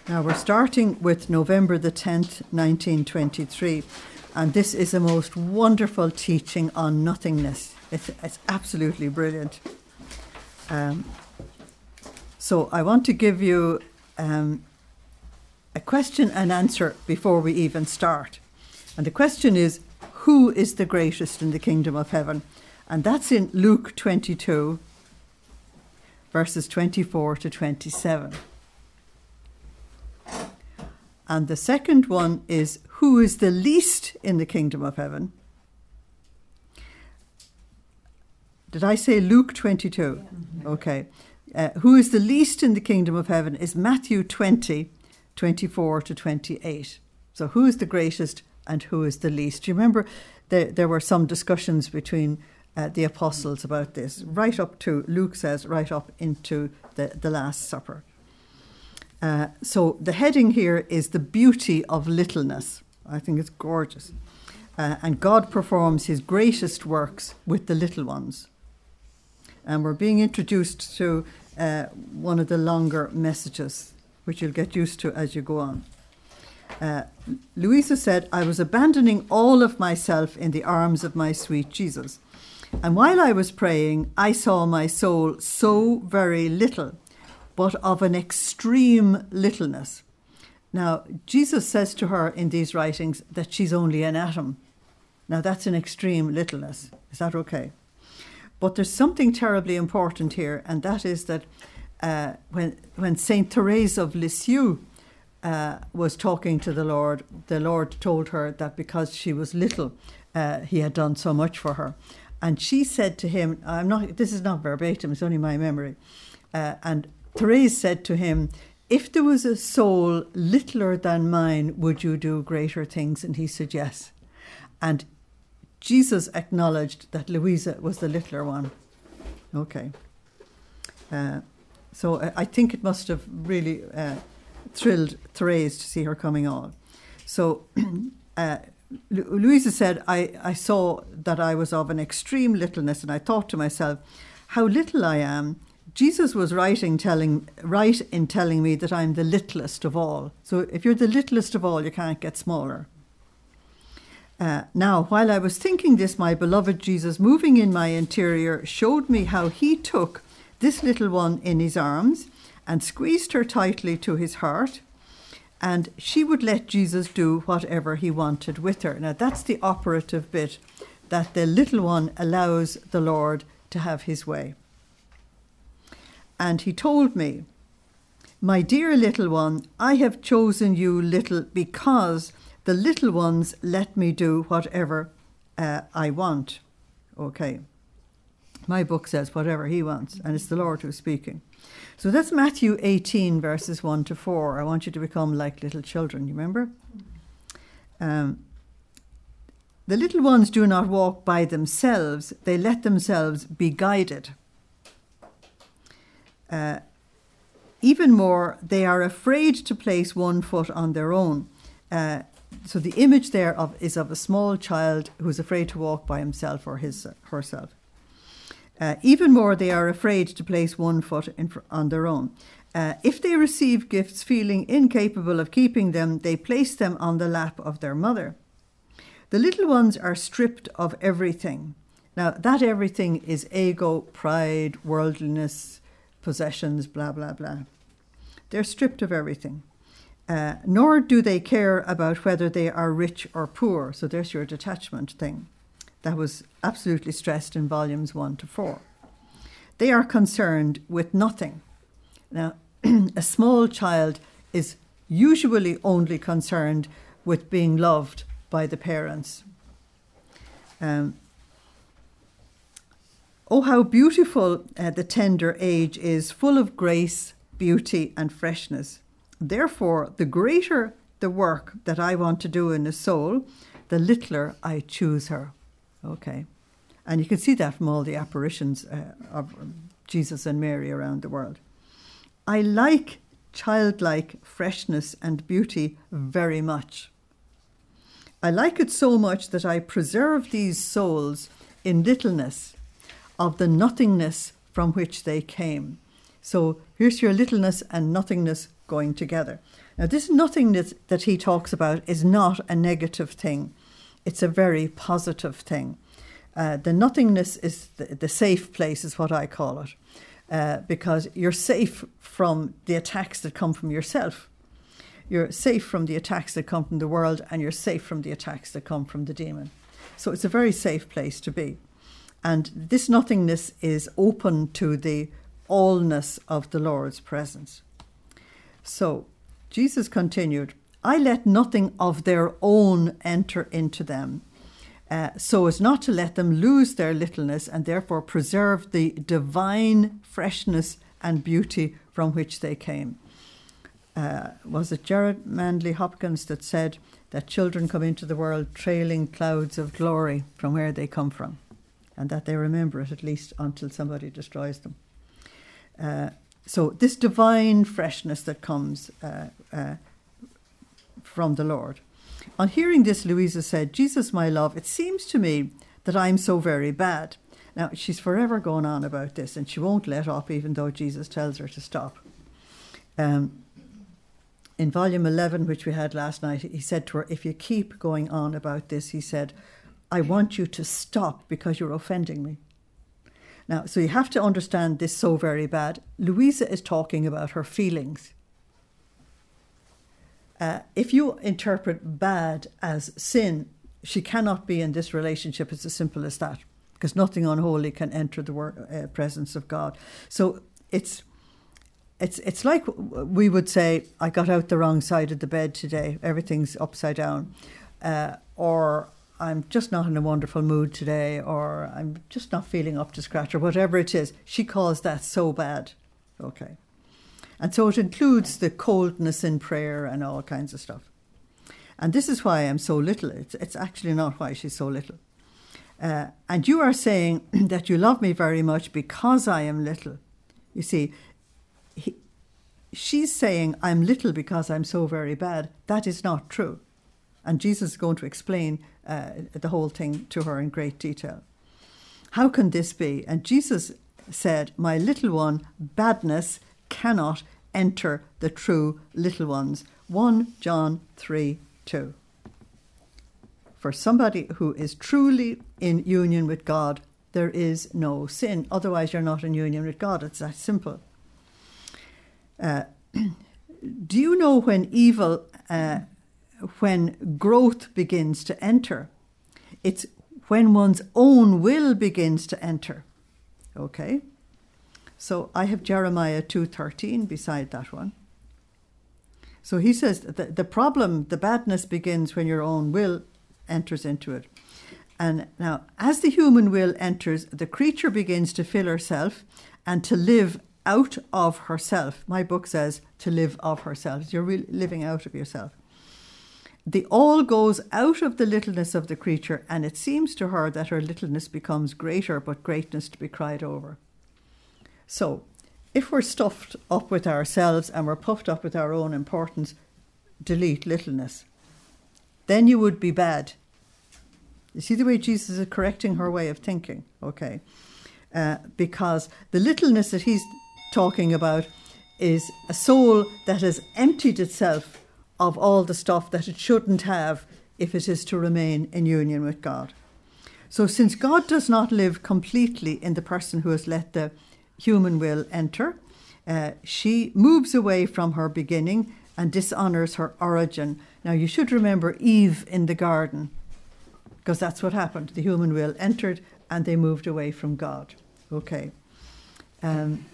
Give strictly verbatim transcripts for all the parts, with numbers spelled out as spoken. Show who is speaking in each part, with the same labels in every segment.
Speaker 1: Now we're starting with November the tenth, nineteen twenty-three, and this is a most wonderful teaching on nothingness. It's, it's absolutely brilliant. Um, so I want to give you um, a question and answer before we even start. And the question is, who is the greatest in the kingdom of heaven? And that's in Luke twenty-two, verses twenty-four to twenty-seven. And the second one is, who is the least in the kingdom of heaven? Did I say Luke twenty-two? Yeah. Okay. Uh, who is the least in the kingdom of heaven is Matthew twenty, twenty-four to twenty-eight. So who is the greatest and who is the least? Do you remember there, there were some discussions between uh, the apostles about this, right up to, Luke says, right up into the, the Last Supper. Uh, so the heading here is the beauty of littleness. I think it's gorgeous. Uh, and God performs his greatest works with the little ones. And we're being introduced to uh, one of the longer messages, which you'll get used to as you go on. Uh, Louisa said, I was abandoning all of myself in the arms of my sweet Jesus. And while I was praying, I saw my soul so very little, but of an extreme littleness. Now, Jesus says to her in these writings that she's only an atom. Now, that's an extreme littleness. Is that okay? But there's something terribly important here, and that is that uh, when when Saint Therese of Lisieux uh, was talking to the Lord, the Lord told her that because she was little, uh, he had done so much for her. And she said to him, I'm not. This is not verbatim, it's only my memory. Uh, and Therese said to him, if there was a soul littler than mine, would you do greater things? And he said yes. And Jesus acknowledged that Louisa was the littler one. Okay. Uh, so I think it must have really uh, thrilled Therese to see her coming on. So uh, Louisa said, I, I saw that I was of an extreme littleness, and I thought to myself, how little I am. Jesus was right in, telling, right in telling me that I'm the littlest of all. So if you're the littlest of all, you can't get smaller. Uh, now, while I was thinking this, my beloved Jesus, moving in my interior, showed me how he took this little one in his arms and squeezed her tightly to his heart, and she would let Jesus do whatever he wanted with her. Now, that's the operative bit, that the little one allows the Lord to have his way. And he told me, my dear little one, I have chosen you little because the little ones let me do whatever uh, I want. Okay. My book says whatever he wants, and it's the Lord who's speaking. So that's Matthew eighteen, verses one to four. I want you to become like little children, you remember? Um, the little ones do not walk by themselves. They let themselves be guided. Uh, even more, they are afraid to place one foot on their own. Uh, so the image there of is of a small child who's afraid to walk by himself or his herself. Uh, even more, they are afraid to place one foot in, on their own. Uh, if they receive gifts feeling incapable of keeping them, they place them on the lap of their mother. The little ones are stripped of everything. Now, that everything is ego, pride, worldliness, possessions, blah, blah, blah. They're stripped of everything. Uh, nor do they care about whether they are rich or poor. So there's your detachment thing. That was absolutely stressed in volumes one to four. They are concerned with nothing. Now, a small child is usually only concerned with being loved by the parents. Um, Oh, how beautiful uh, the tender age is, full of grace, beauty, and freshness. Therefore, the greater the work that I want to do in a soul, the littler I choose her. Okay. And you can see that from all the apparitions uh, of Jesus and Mary around the world. I like childlike freshness and beauty very much. I like it so much that I preserve these souls in littleness of the nothingness from which they came. So here's your littleness and nothingness going together. Now, this nothingness that he talks about is not a negative thing. It's a very positive thing. Uh, the nothingness is the, the safe place, is what I call it, uh, because you're safe from the attacks that come from yourself. You're safe from the attacks that come from the world, and you're safe from the attacks that come from the demon. So it's a very safe place to be. And this nothingness is open to the allness of the Lord's presence. So Jesus continued, I let nothing of their own enter into them, uh, so as not to let them lose their littleness and therefore preserve the divine freshness and beauty from which they came. Uh, was it Jared Manley Hopkins that said that children come into the world trailing clouds of glory from where they come from, and that they remember it at least until somebody destroys them. Uh, so this divine freshness that comes uh, uh, from the Lord. On hearing this, Louisa said, Jesus, my love, it seems to me that I'm so very bad. Now, she's forever going on about this, and she won't let up, even though Jesus tells her to stop. Um, in volume eleven, which we had last night, he said to her, if you keep going on about this, he said, I want you to stop because you're offending me. Now, so you have to understand this so very bad. Louisa is talking about her feelings. Uh, if you interpret bad as sin, she cannot be in this relationship. It's as simple as that, because nothing unholy can enter the wor- uh, presence of God. So it's it's it's like we would say, I got out the wrong side of the bed today. Everything's upside down. Uh, or I'm just not in a wonderful mood today, or I'm just not feeling up to scratch, or whatever it is. She calls that so bad. Okay. And so it includes the coldness in prayer and all kinds of stuff. And this is why I'm so little. It's, it's actually not why she's so little. Uh, and you are saying that you love me very much because I am little. You see, he, she's saying I'm little because I'm so very bad. That is not true. And Jesus is going to explain uh, the whole thing to her in great detail. How can this be? And Jesus said, my little one, badness cannot enter the true little ones. First John three two. For somebody who is truly in union with God, there is no sin. Otherwise, you're not in union with God. It's that simple. Uh, do you know when evil, uh, when growth begins to enter? It's when one's own will begins to enter. Okay? So I have Jeremiah two thirteen beside that one. So he says that the problem, the badness begins when your own will enters into it. And now, as the human will enters, the creature begins to fill herself and to live out of herself. My book says to live of herself. You're really living out of yourself. The all goes out of the littleness of the creature, and it seems to her that her littleness becomes greater, but greatness to be cried over. So, if we're stuffed up with ourselves and we're puffed up with our own importance, delete littleness. Then you would be bad. You see the way Jesus is correcting her way of thinking? Okay. Uh, because the littleness that he's talking about is a soul that has emptied itself of all the stuff that it shouldn't have if it is to remain in union with God. So since God does not live completely in the person who has let the human will enter, uh, she moves away from her beginning and dishonours her origin. Now you should remember Eve in the garden, because that's what happened. The human will entered and they moved away from God. Okay. Um,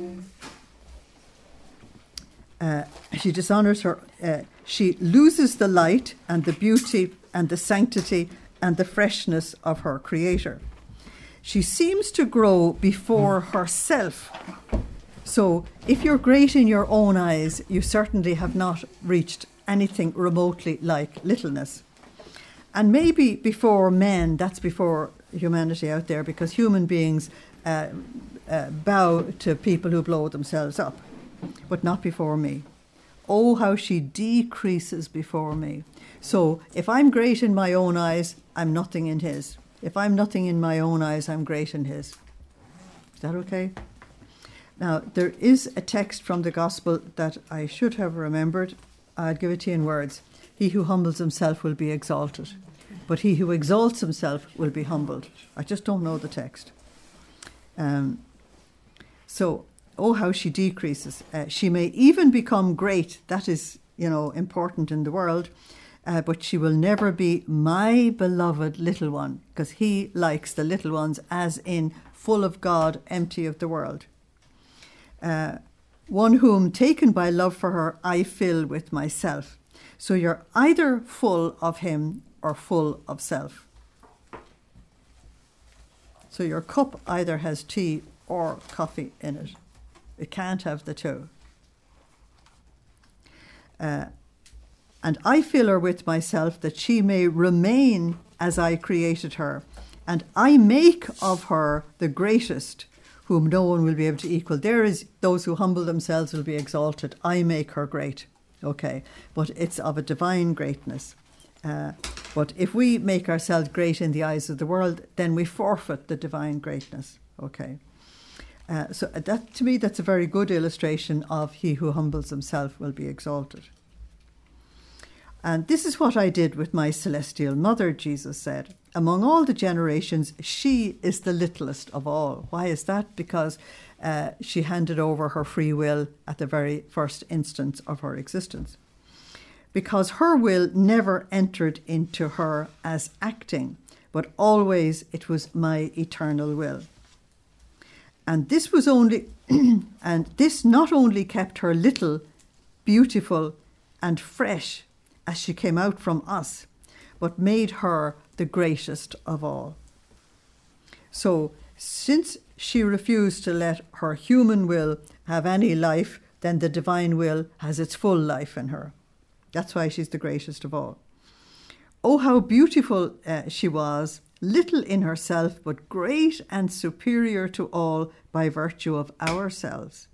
Speaker 1: uh, she dishonours her, uh, she loses the light and the beauty and the sanctity and the freshness of her Creator. She seems to grow before herself. So if you're great in your own eyes, you certainly have not reached anything remotely like littleness. And maybe before men, that's before humanity out there, because human beings uh, uh, bow to people who blow themselves up, but not before me. Oh, how she decreases before me. So if I'm great in my own eyes, I'm nothing in his. If I'm nothing in my own eyes, I'm great in his. Is that okay? Now, there is a text from the Gospel that I should have remembered. I'll give it to you in words. He who humbles himself will be exalted, but he who exalts himself will be humbled. I just don't know the text. Um, so, oh, how she decreases. Uh, she may even become great. That is, you know, important in the world. Uh, but she will never be my beloved little one, because he likes the little ones as in full of God, empty of the world. Uh, one whom, taken by love for her, I fill with myself. So you're either full of him or full of self. So your cup either has tea or coffee in it. It can't have the two. Uh, and I fill her with myself that she may remain as I created her. And I make of her the greatest, whom no one will be able to equal. There is those who humble themselves will be exalted. I make her great. Okay, but it's of a divine greatness. Uh, but if we make ourselves great in the eyes of the world, then we forfeit the divine greatness. Okay, uh, so that to me, that's a very good illustration of he who humbles himself will be exalted. And this is what I did with my celestial mother, Jesus said. Among all the generations, she is the littlest of all. Why is that? Because uh, she handed over her free will at the very first instance of her existence. Because her will never entered into her as acting, but always it was my eternal will. And this was only, and this not only kept her little, beautiful, and fresh as she came out from us, but made her the greatest of all. So, since she refused to let her human will have any life, then the divine will has its full life in her. That's why she's the greatest of all. Oh, how beautiful uh, she was, little in herself, but great and superior to all by virtue of ourselves.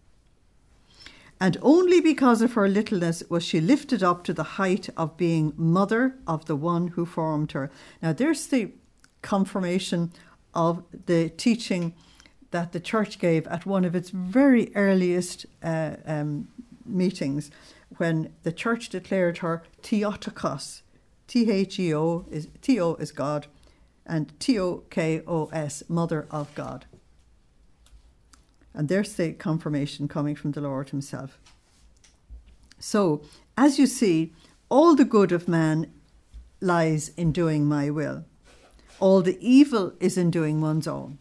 Speaker 1: And only because of her littleness was she lifted up to the height of being mother of the one who formed her. Now, there's the confirmation of the teaching that the church gave at one of its very earliest uh, um, meetings, when the church declared her Theotokos. T H E O is Theo is God, and T O K O S, Mother of God. And there's the confirmation coming from the Lord himself. So, as you see, all the good of man lies in doing my will. All the evil is in doing one's own.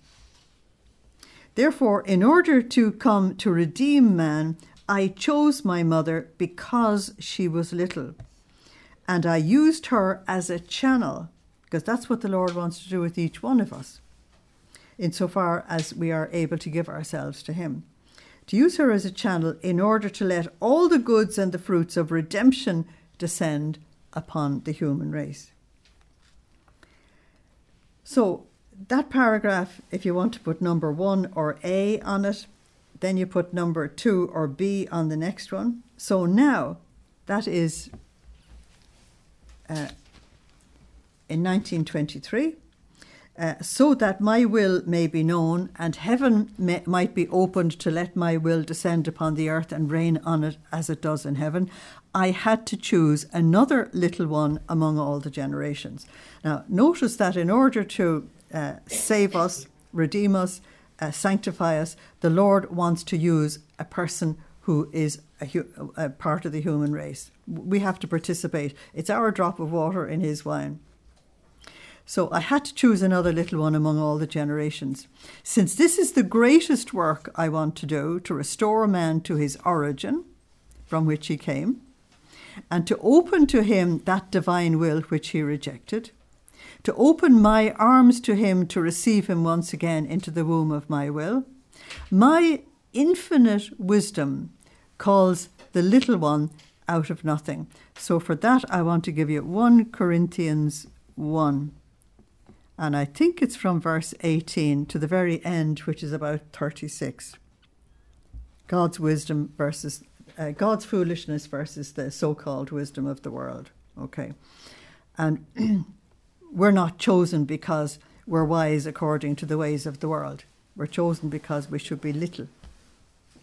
Speaker 1: Therefore, in order to come to redeem man, I chose my mother because she was little. And I used her as a channel, because that's what the Lord wants to do with each one of us, insofar as we are able to give ourselves to him. To use her as a channel in order to let all the goods and the fruits of redemption descend upon the human race. So that paragraph, if you want to put number one or A on it, then you put number two or B on the next one. So now, that is uh, in nineteen twenty-three. Uh, so that my will may be known, and heaven may, might be opened to let my will descend upon the earth and reign on it as it does in heaven, I had to choose another little one among all the generations. Now, notice that in order to uh, save us, redeem us, uh, sanctify us, the Lord wants to use a person who is a, hu- a part of the human race. We have to participate. It's our drop of water in his wine. So I had to choose another little one among all the generations. Since this is the greatest work I want to do, to restore a man to his origin, from which he came, and to open to him that divine will which he rejected, to open my arms to him to receive him once again into the womb of my will, my infinite wisdom calls the little one out of nothing. So for that, I want to give you First Corinthians one. And I think it's from verse eighteen to the very end, which is about thirty-six. God's wisdom versus, uh, God's foolishness versus the so-called wisdom of the world. Okay. And we're not chosen because we're wise according to the ways of the world. We're chosen because we should be little.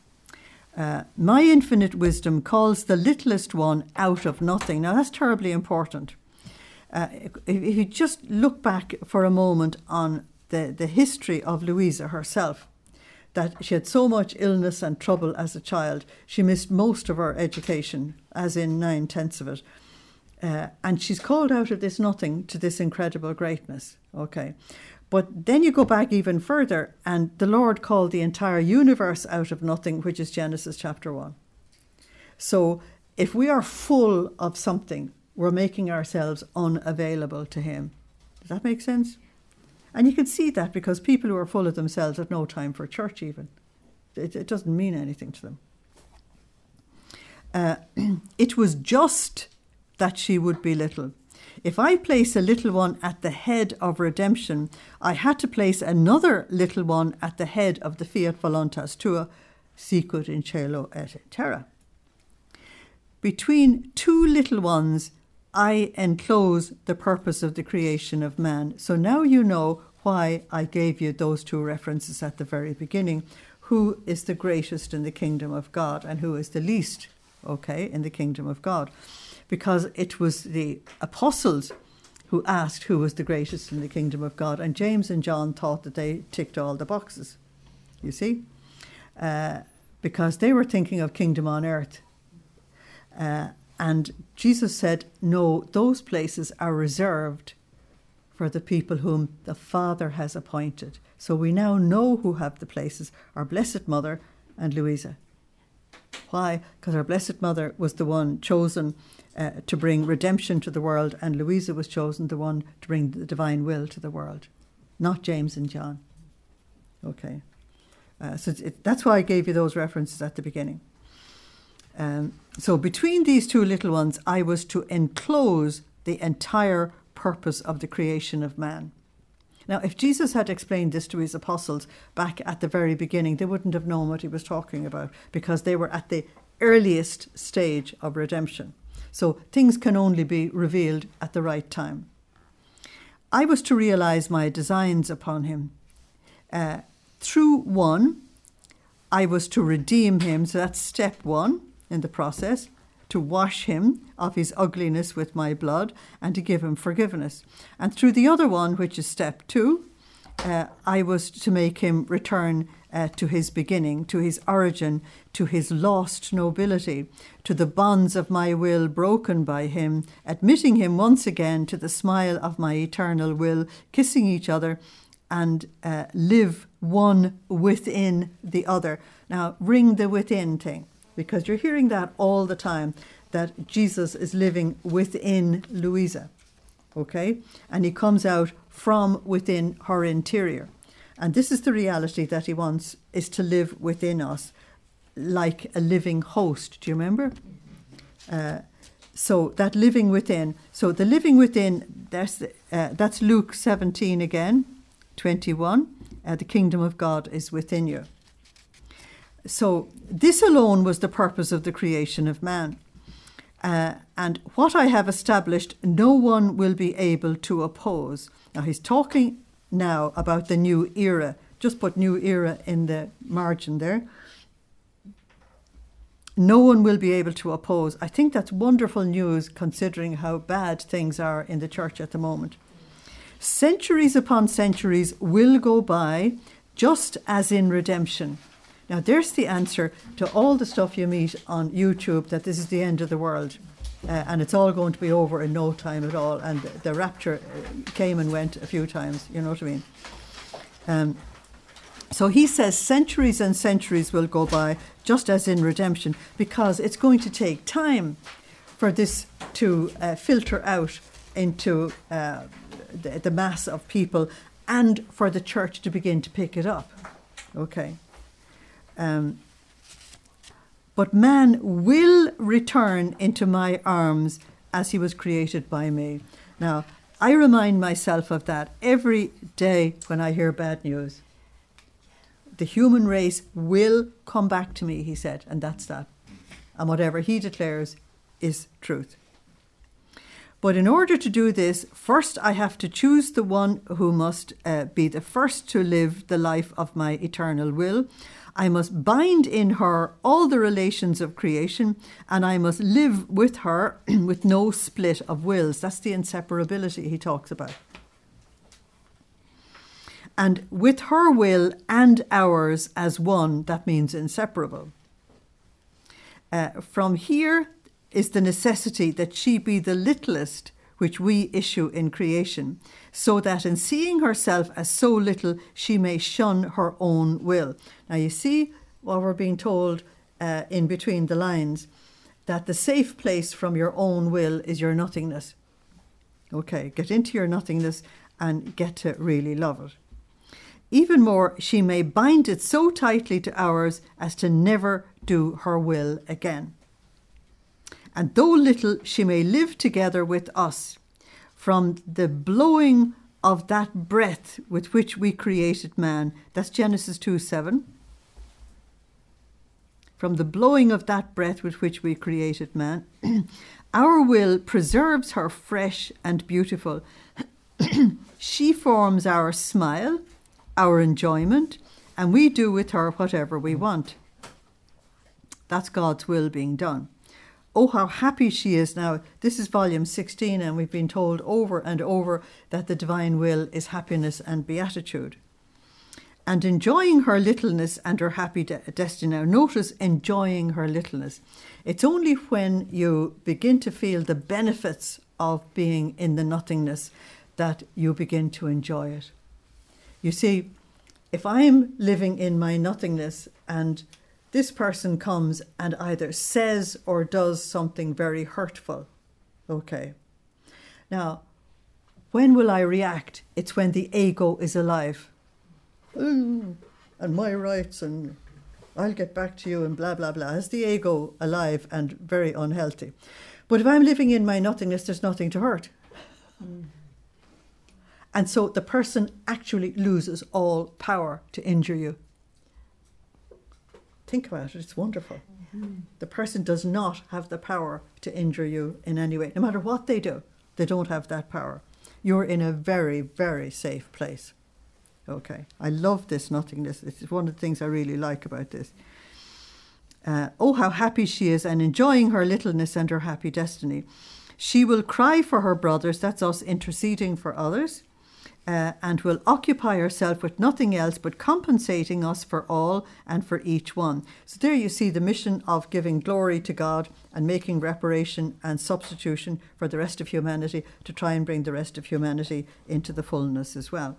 Speaker 1: Uh, my infinite wisdom calls the littlest one out of nothing. Now that's terribly important. Uh, if, if you just look back for a moment on the, the history of Louisa herself, that she had so much illness and trouble as a child. She missed most of her education, as in nine-tenths of it. Uh, and she's called out of this nothing to this incredible greatness. Okay. But then you go back even further, and the Lord called the entire universe out of nothing, which is Genesis chapter one. So if we are full of something, we're making ourselves unavailable to him. Does that make sense? And you can see that because people who are full of themselves have no time for church even. It, it doesn't mean anything to them. Uh, it was just that she would be little. If I place a little one at the head of redemption, I had to place another little one at the head of the fiat voluntas tua, sicut in cielo et terra. Between two little ones, I enclose the purpose of the creation of man. So now you know why I gave you those two references at the very beginning. Who is the greatest in the kingdom of God and who is the least, okay, in the kingdom of God? Because it was the apostles who asked who was the greatest in the kingdom of God. And James and John thought that they ticked all the boxes, you see, uh, because they were thinking of kingdom on earth. Uh, and Jesus said, no, those places are reserved for the people whom the Father has appointed. So we now know who have the places, our Blessed Mother and Louisa. Why? Because our Blessed Mother was the one chosen uh, to bring redemption to the world, and Louisa was chosen the one to bring the divine will to the world, not James and John. Okay. Uh, so it, that's why I gave you those references at the beginning. Um, so between these two little ones, I was to enclose the entire purpose of the creation of man. Now, if Jesus had explained this to his apostles back at the very beginning, they wouldn't have known what he was talking about because they were at the earliest stage of redemption. So things can only be revealed at the right time. I was to realize my designs upon him. Uh, through one, I was to redeem him. So that's step one in the process, to wash him of his ugliness with my blood and to give him forgiveness. And through the other one, which is step two, uh, I was to make him return uh, to his beginning, to his origin, to his lost nobility, to the bonds of my will broken by him, admitting him once again to the smile of my eternal will, kissing each other and uh, live one within the other. Now, ring the within thing, because you're hearing that all the time, that Jesus is living within Louisa, okay? And he comes out from within her interior. And this is the reality that he wants, is to live within us like a living host. Do you remember? Uh, so that living within. So the living within, that's, uh, that's Luke seventeen again, twenty-one. Uh, the kingdom of God is within you. So this alone was the purpose of the creation of man. Uh, and what I have established, no one will be able to oppose. Now he's talking now about the new era. Just put new era in the margin there. No one will be able to oppose. I think that's wonderful news considering how bad things are in the church at the moment. Centuries upon centuries will go by, just as in redemption. Now, there's the answer to all the stuff you meet on YouTube, that this is the end of the world uh, and it's all going to be over in no time at all. And the, the rapture came and went a few times, you know what I mean? Um, so he says centuries and centuries will go by, just as in redemption, because it's going to take time for this to uh, filter out into uh, the, the mass of people and for the church to begin to pick it up. Okay. Um, but man will return into my arms as he was created by me. Now, I remind myself of that every day when I hear bad news. The human race will come back to me, he said, and that's that. And whatever he declares is truth. But in order to do this, first I have to choose the one who must uh, be the first to live the life of my eternal will. I must bind in her all the relations of creation, and I must live with her with no split of wills. That's the inseparability he talks about. And with her will and ours as one, that means inseparable. Uh, from here is the necessity that she be the littlest which we issue in creation, so that in seeing herself as so little, she may shun her own will. Now you see what we're being told uh, in between the lines, that the safe place from your own will is your nothingness. Okay, get into your nothingness and get to really love it. Even more, she may bind it so tightly to ours as to never do her will again. And though little, she may live together with us. From the blowing of that breath with which we created man, that's Genesis two seven. From the blowing of that breath with which we created man, our will preserves her fresh and beautiful. She forms our smile, our enjoyment, and we do with her whatever we want. That's God's will being done. Oh, how happy she is now. This is volume sixteen, and we've been told over and over that the divine will is happiness and beatitude. And enjoying her littleness and her happy de- destiny. Now, notice enjoying her littleness. It's only when you begin to feel the benefits of being in the nothingness that you begin to enjoy it. You see, if I'm living in my nothingness and this person comes and either says or does something very hurtful, okay. Now, when will I react? It's when the ego is alive. Mm, and my rights, and I'll get back to you, and blah, blah, blah. It's the ego alive and very unhealthy. But if I'm living in my nothingness, there's nothing to hurt. Mm. And so the person actually loses all power to injure you. Think about it, it's wonderful. Mm-hmm. The person does not have the power to injure you in any way. No matter what they do, they don't have that power. You're in a very, very safe place. Okay, I love this nothingness. It's one of the things I really like about this. Uh, oh, how happy she is, and enjoying her littleness and her happy destiny. She will cry for her brothers, that's us interceding for others. Uh, and will occupy herself with nothing else but compensating us for all and for each one. So there you see the mission of giving glory to God and making reparation and substitution for the rest of humanity to try and bring the rest of humanity into the fullness as well.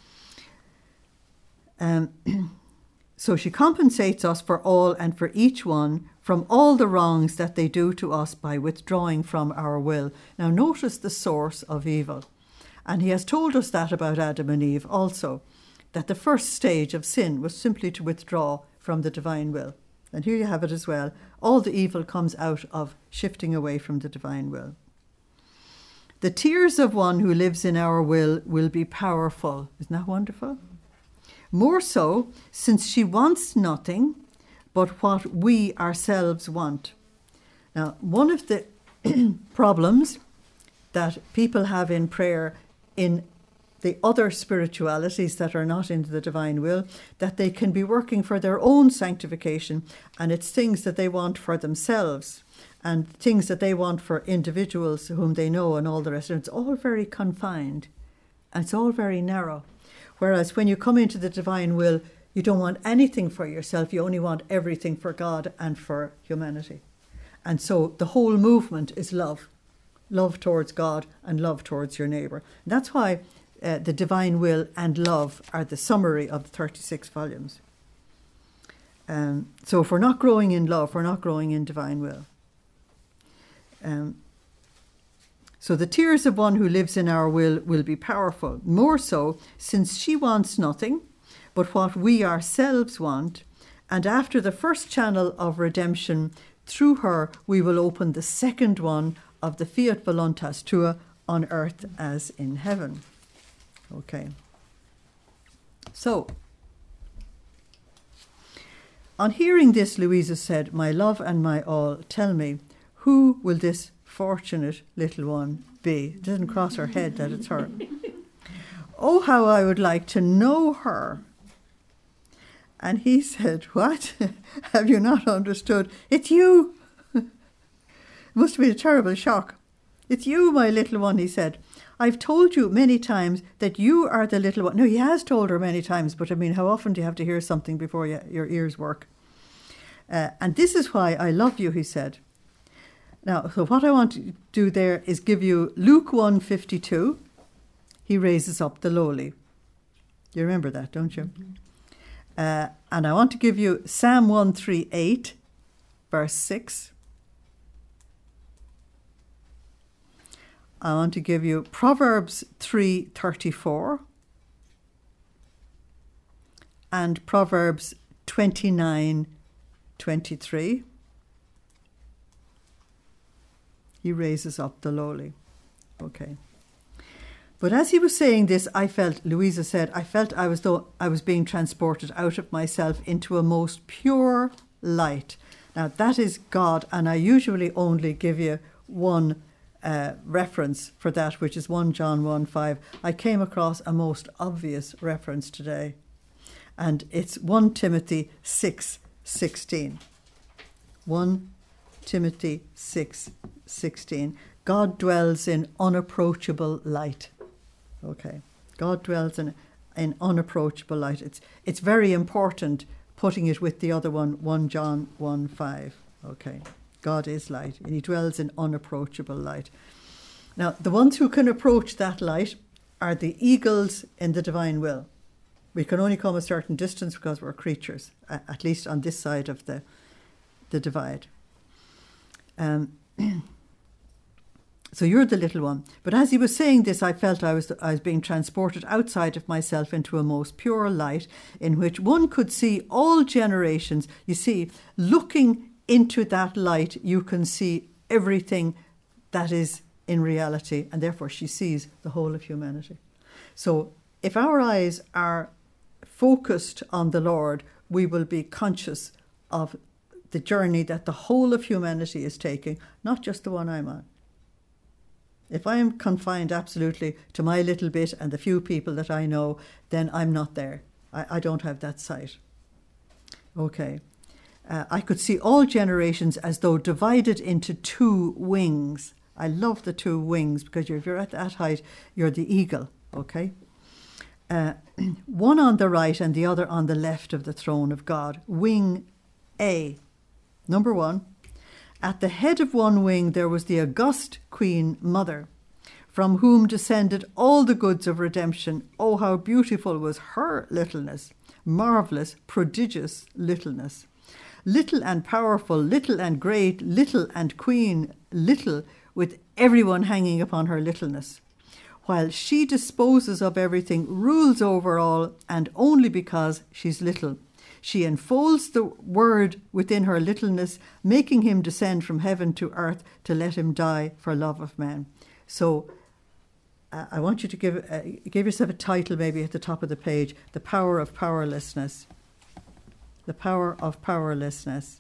Speaker 1: Um, so she compensates us for all and for each one from all the wrongs that they do to us by withdrawing from our will. Now notice the source of evil. And he has told us that about Adam and Eve also, that the first stage of sin was simply to withdraw from the divine will. And here you have it as well. All the evil comes out of shifting away from the divine will. The tears of one who lives in our will will be powerful. Isn't that wonderful? More so, since she wants nothing but what we ourselves want. Now, one of the problems that people have in prayer in the other spiritualities that are not into the divine will, that they can be working for their own sanctification, and it's things that they want for themselves and things that they want for individuals whom they know and all the rest. And it's all very confined and it's all very narrow. Whereas when you come into the divine will, you don't want anything for yourself, you only want everything for God and for humanity. And so the whole movement is love. Love towards God and love towards your neighbour. And that's why uh, the divine will and love are the summary of the thirty-six volumes. Um, so if we're not growing in love, we're not growing in divine will. Um, so the tears of one who lives in our will will be powerful, more so since she wants nothing but what we ourselves want, and after the first channel of redemption, through her we will open the second one of the fiat voluntas tua on earth as in heaven. Okay. So, on hearing this, Louisa said, "My love and my all, tell me, who will this fortunate little one be?" It doesn't cross her head that it's her. Oh, how I would like to know her. And he said, what? Have you not understood? It's you. It must have been a terrible shock. It's you, my little one, he said. I've told you many times that you are the little one. No, he has told her many times, but I mean, how often do you have to hear something before you, your ears work? Uh, and this is why I love you, he said. Now, so what I want to do there is give you Luke one fifty-two. He raises up the lowly. You remember that, don't you? Mm-hmm. Uh, and I want to give you Psalm one thirty-eight, verse six. I want to give you Proverbs three thirty-four and Proverbs twenty-nine twenty-three. He raises up the lowly. Okay. But as he was saying this, I felt, Louisa said, I felt I was though I was being transported out of myself into a most pure light. Now that is God, and I usually only give you one uh, reference for that, which is First John one five. I came across a most obvious reference today, and it's First Timothy six sixteen. First Timothy six sixteen. God dwells in unapproachable light. Okay. God dwells in, in unapproachable light. It's it's very important putting it with the other one, First John one five. Okay. God is light, and he dwells in unapproachable light. Now, the ones who can approach that light are the eagles in the divine will. We can only come a certain distance because we're creatures, at least on this side of the, the divide. Um, so you're the little one. But as he was saying this, I felt I was I was being transported outside of myself into a most pure light in which one could see all generations. You see, looking into that light, you can see everything that is in reality, and therefore she sees the whole of humanity. So if our eyes are focused on the Lord, we will be conscious of the journey that the whole of humanity is taking, not just the one I'm on. If I am confined absolutely to my little bit and the few people that I know, then I'm not there. I, I don't have that sight. Okay. Uh, I could see all generations as though divided into two wings. I love the two wings because if you're at that height, you're the eagle, okay? Uh, one on the right and the other on the left of the throne of God. Wing A. Number one. At the head of one wing there was the august Queen Mother, from whom descended all the goods of redemption. Oh, how beautiful was her littleness, marvellous, prodigious littleness. Little and powerful, little and great, little and queen, little, with everyone hanging upon her littleness. While she disposes of everything, rules over all, and only because she's little. She enfolds the word within her littleness, making him descend from heaven to earth to let him die for love of man. So uh, I want you to give, uh, give yourself a title maybe at the top of the page, The Power of Powerlessness. The power of powerlessness.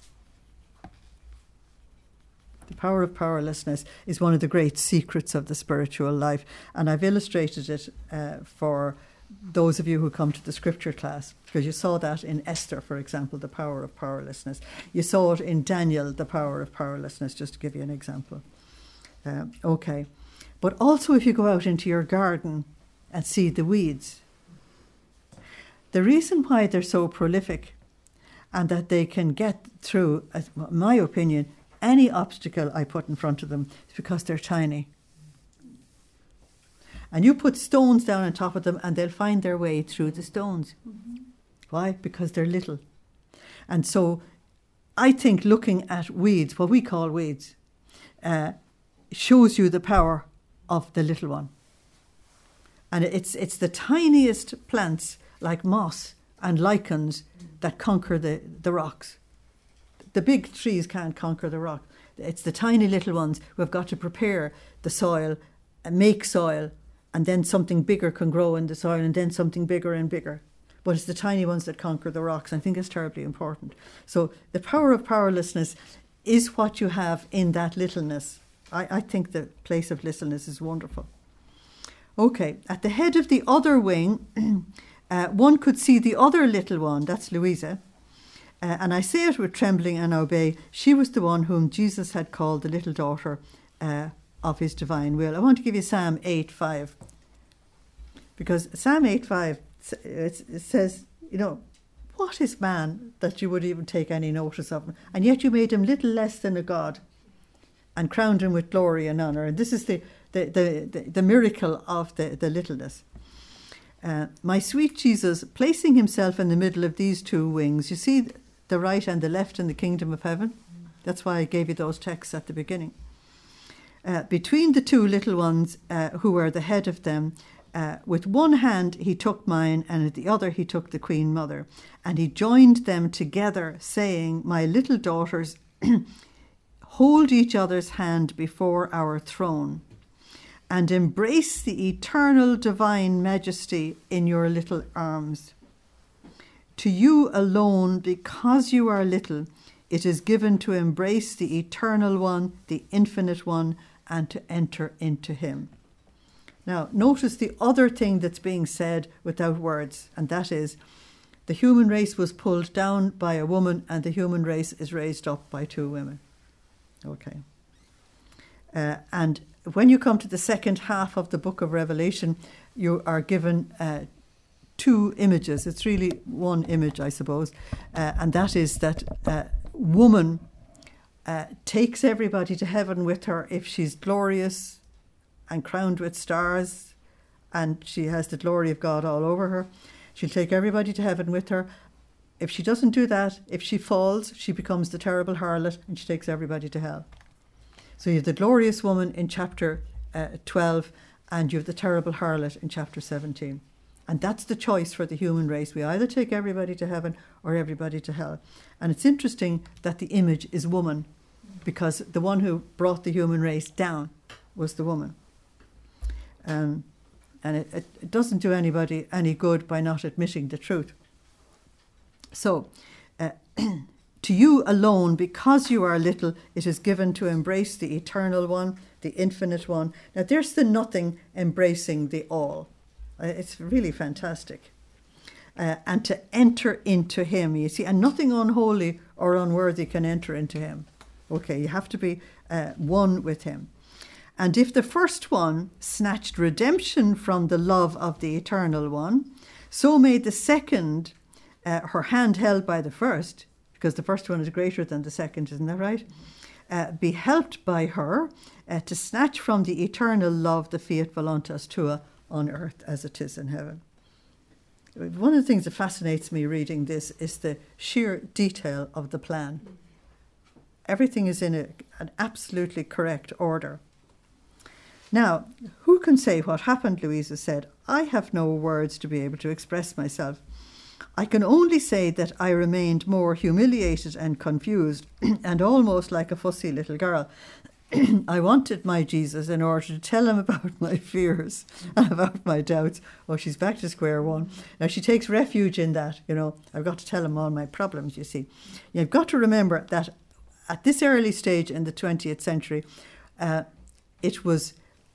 Speaker 1: The power of powerlessness is one of the great secrets of the spiritual life. And I've illustrated it uh, for those of you who come to the scripture class, because you saw that in Esther, for example, the power of powerlessness. You saw it in Daniel, the power of powerlessness, just to give you an example. Uh, okay. But also if you go out into your garden and see the weeds, the reason why they're so prolific and that they can get through, in my opinion, any obstacle I put in front of them is because they're tiny. And you put stones down on top of them and they'll find their way through the stones. Mm-hmm. Why? Because they're little. And so I think looking at weeds, what we call weeds, uh, shows you the power of the little one. And it's it's the tiniest plants like moss and lichens that conquer the, the rocks. The big trees can't conquer the rock. It's the tiny little ones who have got to prepare the soil and make soil, and then something bigger can grow in the soil, and then something bigger and bigger. But it's the tiny ones that conquer the rocks. I think it's terribly important. So the power of powerlessness is what you have in that littleness. I, I think the place of littleness is wonderful. Okay, at the head of the other wing Uh, one could see the other little one, that's Louisa, uh, and I say it with trembling and obey. She was the one whom Jesus had called the little daughter uh, of his divine will. I want to give you Psalm eight five, because Psalm eight five, it says, you know, what is man that you would even take any notice of him? And yet you made him little less than a god and crowned him with glory and honour. And this is the, the, the, the, the miracle of the, the littleness. Uh, my sweet Jesus, placing himself in the middle of these two wings, you see the right and the left in the kingdom of heaven? That's why I gave you those texts at the beginning. Uh, between the two little ones uh, who were the head of them, uh, with one hand he took mine, and with the other he took the Queen Mother, and he joined them together, saying, my little daughters, hold each other's hand before our throne, and embrace the eternal divine majesty in your little arms. To you alone, because you are little, it is given to embrace the eternal one, the infinite one, and to enter into him. Now, notice the other thing that's being said without words, and that is the human race was pulled down by a woman and the human race is raised up by two women. Okay. Uh, and when you come to the second half of the book of Revelation, you are given uh, two images. It's really one image, I suppose, uh, and that is that uh, woman uh, takes everybody to heaven with her if she's glorious and crowned with stars, and she has the glory of God all over her. She'll take everybody to heaven with her. If she doesn't do that, if she falls, she becomes the terrible harlot and she takes everybody to hell. So you have the glorious woman in chapter uh, twelve, and you have the terrible harlot in chapter seventeen. And that's the choice for the human race. We either take everybody to heaven or everybody to hell. And it's interesting that the image is woman, because the one who brought the human race down was the woman. Um, and it, it, it doesn't do anybody any good by not admitting the truth. So, uh, to you alone, because you are little, it is given to embrace the eternal one, the infinite one. Now, there's the nothing embracing the all. Uh, it's really fantastic. Uh, and to enter into him, you see, and nothing unholy or unworthy can enter into him. Okay, you have to be uh, one with him. And if the first one snatched redemption from the love of the eternal one, so may the second, uh, her hand held by the first, because the first one is greater than the second, isn't that right? Uh, be helped by her uh, to snatch from the eternal love the fiat voluntas tua on earth as it is in heaven. One of the things that fascinates me reading this is the sheer detail of the plan. Everything is in a, an absolutely correct order. Now, who can say what happened, Louisa said. I have no words to be able to express myself. I can only say that I remained more humiliated and confused and almost like a fussy little girl. I wanted my Jesus in order to tell him about my fears and about my doubts. Oh, she's back to square one. Now, she takes refuge in that, you know, I've got to tell him all my problems, you see. You've got to remember that at this early stage in the twentieth century, uh, it was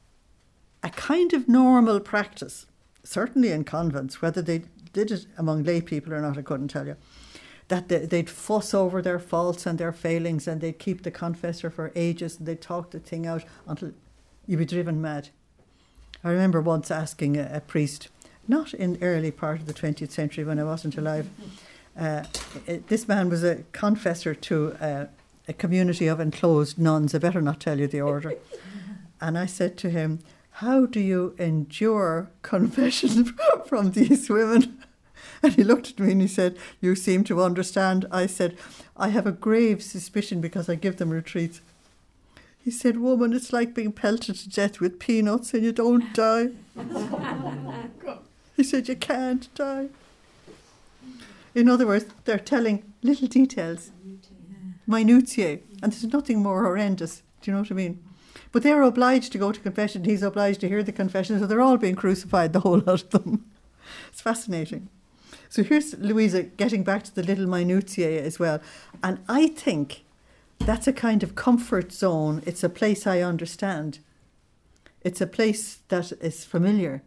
Speaker 1: a kind of normal practice, certainly in convents, whether they did it among lay people or not, I couldn't tell you, that they, they'd fuss over their faults and their failings, and they'd keep the confessor for ages, and they'd talk the thing out until you'd be driven mad. I remember once asking a, a priest, not in the early part of the twentieth century when I wasn't alive, uh, it, this man was a confessor to uh, a community of enclosed nuns. I better not tell you the order. And I said to him, how do you endure confession from these women? And he looked at me and he said, you seem to understand. I said, I have a grave suspicion because I give them retreats. He said, woman, it's like being pelted to death with peanuts and you don't die. He said, you can't die. In other words, they're telling little details, minutiae, and there's nothing more horrendous. Do you know what I mean? But they're obliged to go to confession. He's obliged to hear the confession. So they're all being crucified, the whole lot of them. It's fascinating. So here's Louisa getting back to the little minutiae as well. And I think that's a kind of comfort zone. It's a place I understand. It's a place that is familiar.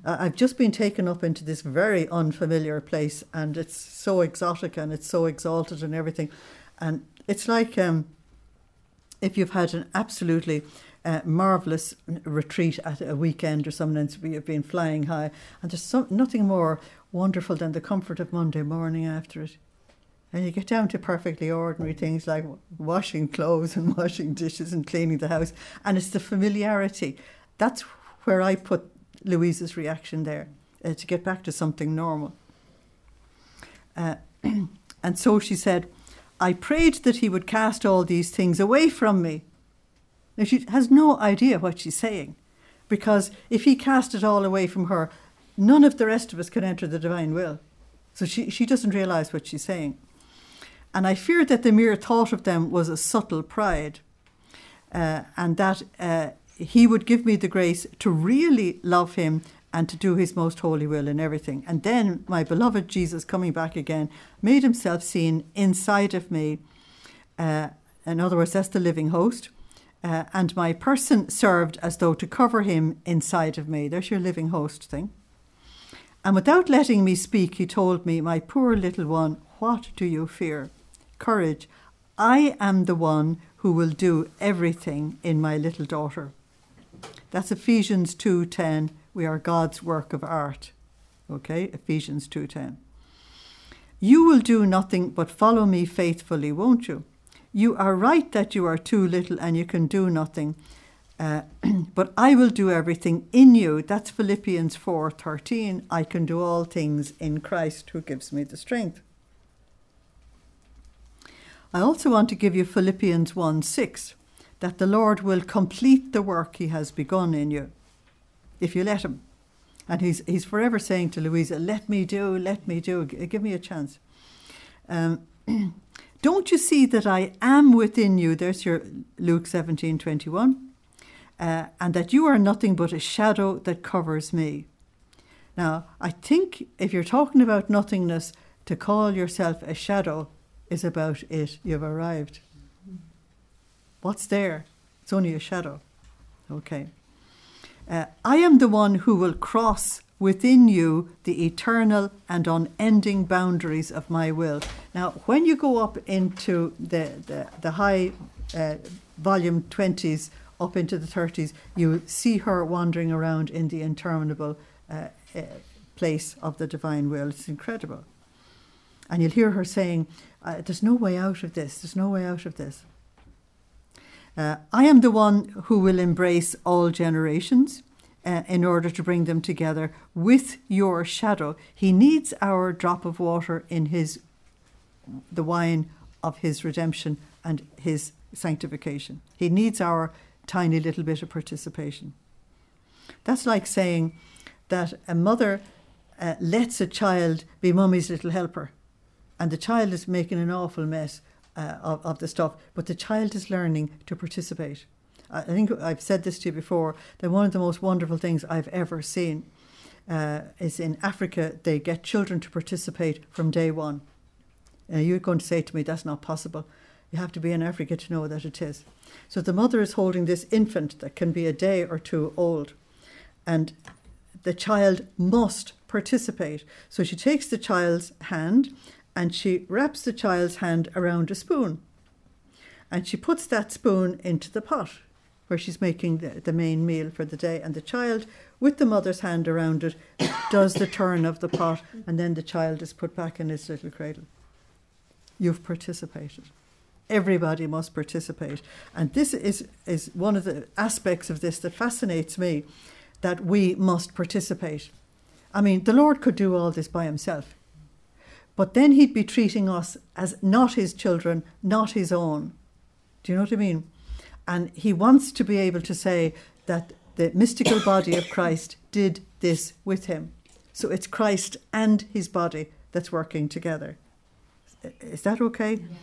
Speaker 1: Uh, I've just been taken up into this very unfamiliar place, and it's so exotic and it's so exalted and everything. And it's like um, if you've had an absolutely uh, marvellous retreat at a weekend or something, and you've been flying high, and there's some, nothing more wonderful than the comfort of Monday morning after it. And you get down to perfectly ordinary things like washing clothes and washing dishes and cleaning the house. And it's the familiarity. That's where I put Louise's reaction there, uh, to get back to something normal. Uh, and so she said, I prayed that he would cast all these things away from me. Now, she has no idea what she's saying, because if he cast it all away from her, none of the rest of us can enter the divine will. So she, she doesn't realise what she's saying. And I feared that the mere thought of them was a subtle pride, uh, and that uh, he would give me the grace to really love him and to do his most holy will in everything. And then my beloved Jesus, coming back again, made himself seen inside of me. Uh, in other words, that's the living host. Uh, and my person served as though to cover him inside of me. There's your living host thing. And without letting me speak, he told me, my poor little one, what do you fear? Courage. I am the one who will do everything in my little daughter. That's Ephesians two ten. We are God's work of art. Okay, Ephesians two ten. You will do nothing but follow me faithfully, won't you? You are right that you are too little and you can do nothing. Uh, but I will do everything in you. That's Philippians four thirteen. I can do all things in Christ who gives me the strength. I also want to give you Philippians one six, that the Lord will complete the work he has begun in you, if you let him. And he's he's forever saying to Louisa, let me do, let me do, give me a chance. Um, don't you see that I am within you? There's your Luke seventeen twenty-one. Uh, and that you are nothing but a shadow that covers me. Now, I think if you're talking about nothingness, to call yourself a shadow is about it. You've arrived. What's there? It's only a shadow. Okay. Uh, I am the one who will cross within you the eternal and unending boundaries of my will. Now, when you go up into the, the, the high uh, volume twenties, up into the thirties, you see her wandering around in the interminable uh, uh, place of the divine will. It's incredible. And you'll hear her saying, uh, there's no way out of this, there's no way out of this. Uh, I am the one who will embrace all generations uh, in order to bring them together with your shadow. He needs our drop of water in his, the wine of his redemption and his sanctification. He needs our tiny little bit of participation. That's like saying that a mother uh, lets a child be mummy's little helper, and the child is making an awful mess uh, of, of the stuff, but the child is learning to participate. I think I've said this to you before, that one of the most wonderful things I've ever seen uh, is in Africa, they get children to participate from day one. Uh, you're going to say to me, that's not possible. You have to be in Africa to know that it is. So the mother is holding this infant that can be a day or two old, and the child must participate. So she takes the child's hand and she wraps the child's hand around a spoon, and she puts that spoon into the pot where she's making the, the main meal for the day, and the child, with the mother's hand around it, does the turn of the pot, and then the child is put back in his little cradle. You've participated. Everybody must participate. And this is, is one of the aspects of this that fascinates me, that we must participate. I mean, the Lord could do all this by himself, but then he'd be treating us as not his children, not his own. Do you know what I mean? And he wants to be able to say that the mystical body of Christ did this with him. So it's Christ and his body that's working together. Is that okay? Yeah.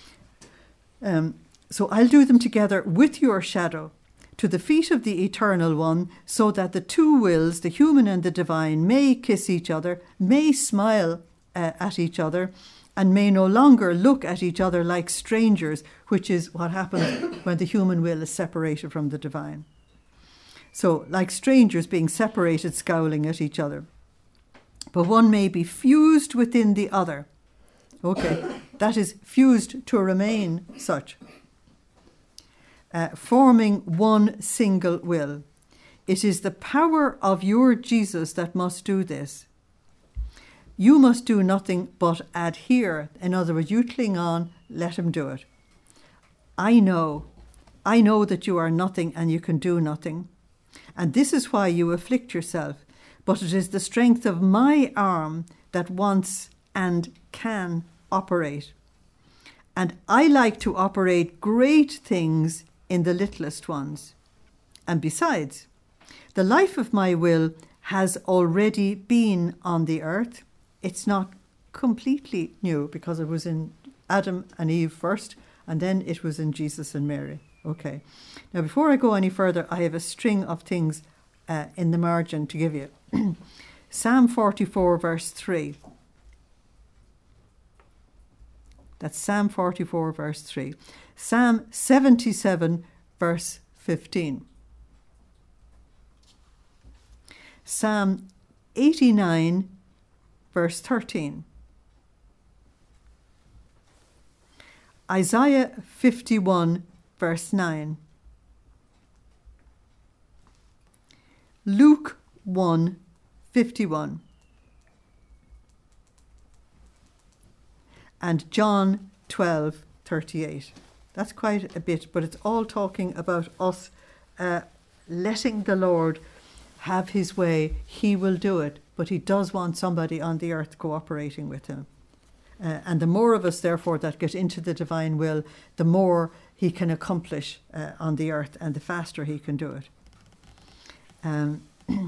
Speaker 1: Um, so I'll do them together with your shadow to the feet of the Eternal One, so that the two wills, the human and the divine, may kiss each other, may smile uh, at each other, and may no longer look at each other like strangers, which is what happens when the human will is separated from the divine. So, like strangers being separated, scowling at each other. But one may be fused within the other. Okay, that is fused to remain such. Uh, forming one single will. It is the power of your Jesus that must do this. You must do nothing but adhere. In other words, you cling on, let him do it. I know, I know that you are nothing and you can do nothing. And this is why you afflict yourself. But it is the strength of my arm that wants and can operate. And I like to operate great things in the littlest ones. And besides, the life of my will has already been on the earth. It's not completely new because it was in Adam and Eve first, and then it was in Jesus and Mary. Okay. Now, before I go any further, I have a string of things uh, in the margin to give you. Psalm forty-four, verse three. That's Psalm forty-four, verse three. Psalm seventy-seven, verse fifteen. Psalm eighty-nine, verse thirteen. Isaiah fifty-one, verse nine. Luke one, fifty-one. And John twelve, thirty-eight. That's quite a bit, but it's all talking about us uh, letting the Lord have his way. He will do it, but he does want somebody on the earth cooperating with him. Uh, and the more of us, therefore, that get into the divine will, the more he can accomplish uh, on the earth, and the faster he can do it. Um,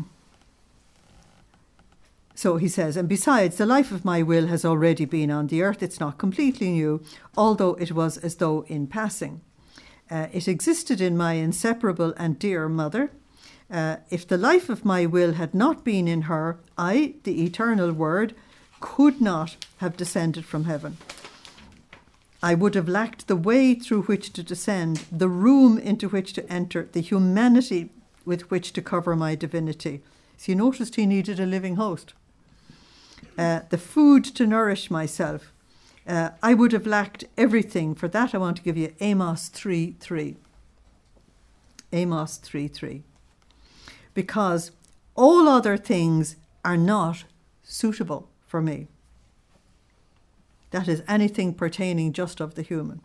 Speaker 1: so he says, and besides, the life of my will has already been on the earth. It's not completely new, although it was as though in passing. Uh, it existed in my inseparable and dear mother. Uh, if the life of my will had not been in her, I, the eternal Word, could not have descended from heaven. I would have lacked the way through which to descend, the room into which to enter, the humanity with which to cover my divinity. So you noticed he needed a living host. Uh, the food to nourish myself. Uh, I would have lacked everything. For that I want to give you Amos three three. Amos three three. Because all other things are not suitable for me. That is anything pertaining just of the human.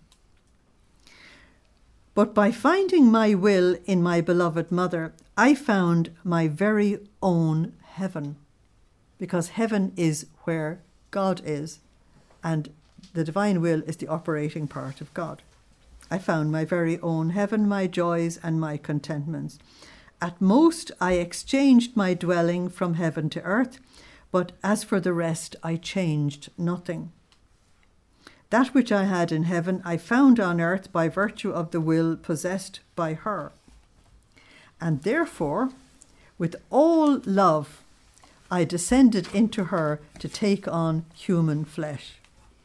Speaker 1: But by finding my will in my beloved mother, I found my very own heaven. Because heaven is where God is, and the divine will is the operating part of God. I found my very own heaven, my joys and my contentments. At most I exchanged my dwelling from heaven to earth, but as for the rest I changed nothing. That which I had in heaven I found on earth by virtue of the will possessed by her. And therefore, with all love, I descended into her to take on human flesh.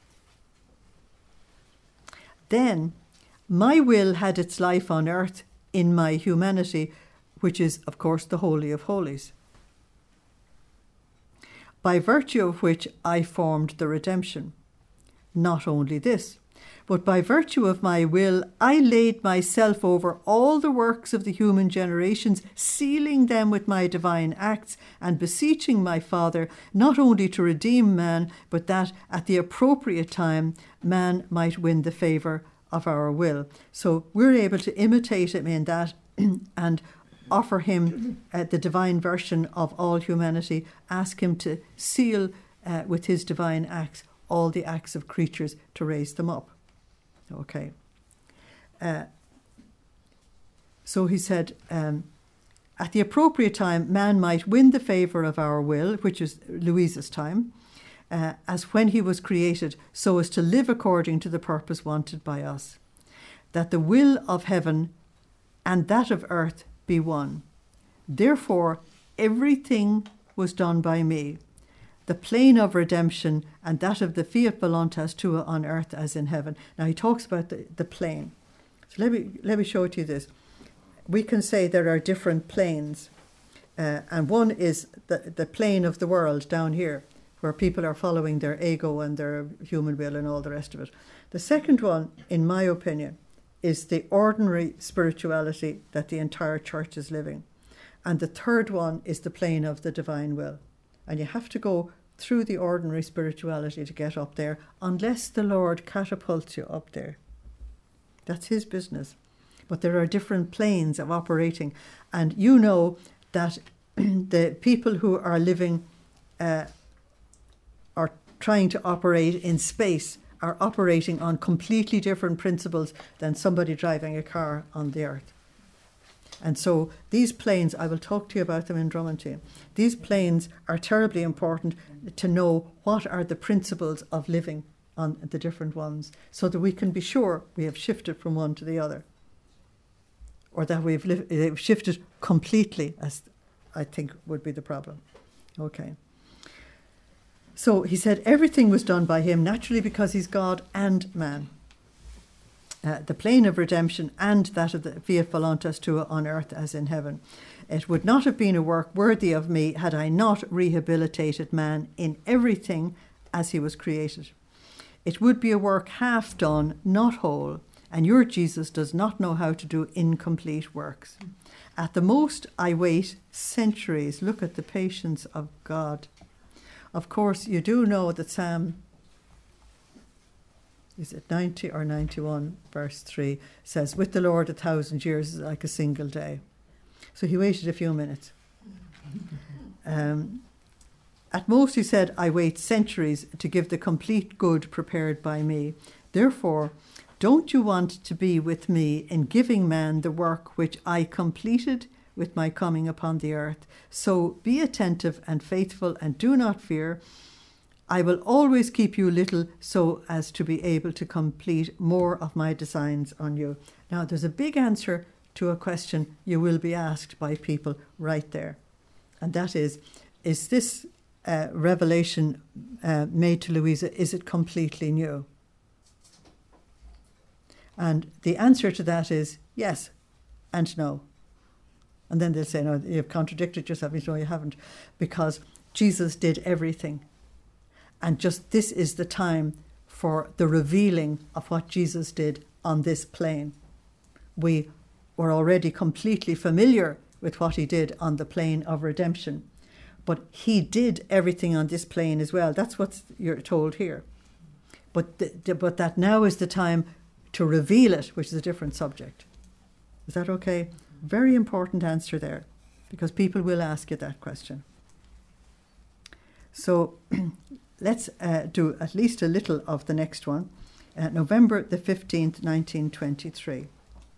Speaker 1: Then my will had its life on earth in my humanity, which is, of course, the Holy of Holies, by virtue of which I formed the redemption. Not only this, but by virtue of my will, I laid myself over all the works of the human generations, sealing them with my divine acts and beseeching my Father not only to redeem man, but that at the appropriate time man might win the favour of our will. So we're able to imitate him in that and offer him uh, the divine version of all humanity, ask him to seal uh, with his divine acts all the acts of creatures to raise them up. Okay. Uh, so he said, um, at the appropriate time, man might win the favour of our will, which is Louisa's time, uh, as when he was created, so as to live according to the purpose wanted by us. That the will of heaven and that of earth be one. Therefore, everything was done by me. The plane of redemption and that of the fiat voluntas tua on earth as in heaven. Now he talks about the, the plane. So let me let me show it to you this. we can say there are different planes. Uh, and one is the, the plane of the world down here, where people are following their ego and their human will and all the rest of it. The second one, in my opinion, is the ordinary spirituality that the entire church is living. And the third one is the plane of the divine will. And you have to go through the ordinary spirituality to get up there, unless the Lord catapults you up there. That's his business. But there are different planes of operating. And you know that the people who are living, uh, are trying to operate in space, are operating on completely different principles than somebody driving a car on the earth. And so these planes, I will talk to you about them in Drummondine. These planes are terribly important to know what are the principles of living on the different ones, so that we can be sure we have shifted from one to the other, or that we've li- shifted completely, as I think would be the problem. Okay. So he said everything was done by him, naturally, because he's God and man. Uh, the plane of redemption and that of the fiat voluntas tua on earth as in heaven. It would not have been a work worthy of me had I not rehabilitated man in everything as he was created. It would be a work half done, not whole, and your Jesus does not know how to do incomplete works. At the most, I wait centuries. Look at the patience of God. Of course, you do know that Psalm, is it ninety or ninety-one, verse three, says, with the Lord a thousand years is like a single day. So he waited a few minutes. Um, at most, he said, I wait centuries to give the complete good prepared by me. Therefore, don't you want to be with me in giving man the work which I completed with my coming upon the earth? So be attentive and faithful and do not fear. I will always keep you little so as to be able to complete more of my designs on you. Now, there's a big answer to a question you will be asked by people right there. And that is, is this uh, revelation uh, made to Louisa, is it completely new? And the answer to that is yes and no. And then they'll say, no, you've contradicted yourself. No, you haven't. Because Jesus did everything. And just this is the time for the revealing of what Jesus did on this plane. We were already completely familiar with what he did on the plane of redemption. But he did everything on this plane as well. That's what you're told here. But, the, the, but that now is the time to reveal it, which is a different subject. Is that okay? Very important answer there, because people will ask you that question. So let's uh, do at least a little of the next one. Uh, November the fifteenth, nineteen twenty-three.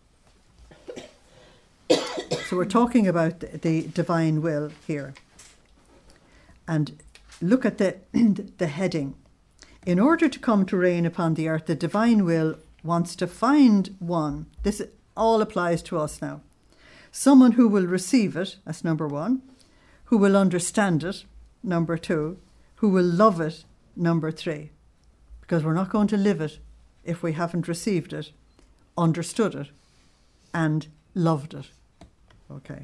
Speaker 1: So we're talking about the, the divine will here. And look at the, the heading. In order to come to reign upon the earth, the divine will wants to find one. This all applies to us now. Someone who will receive it, that's number one, who will understand it, number two, who will love it, number three. Because we're not going to live it if we haven't received it, understood it, and loved it. Okay.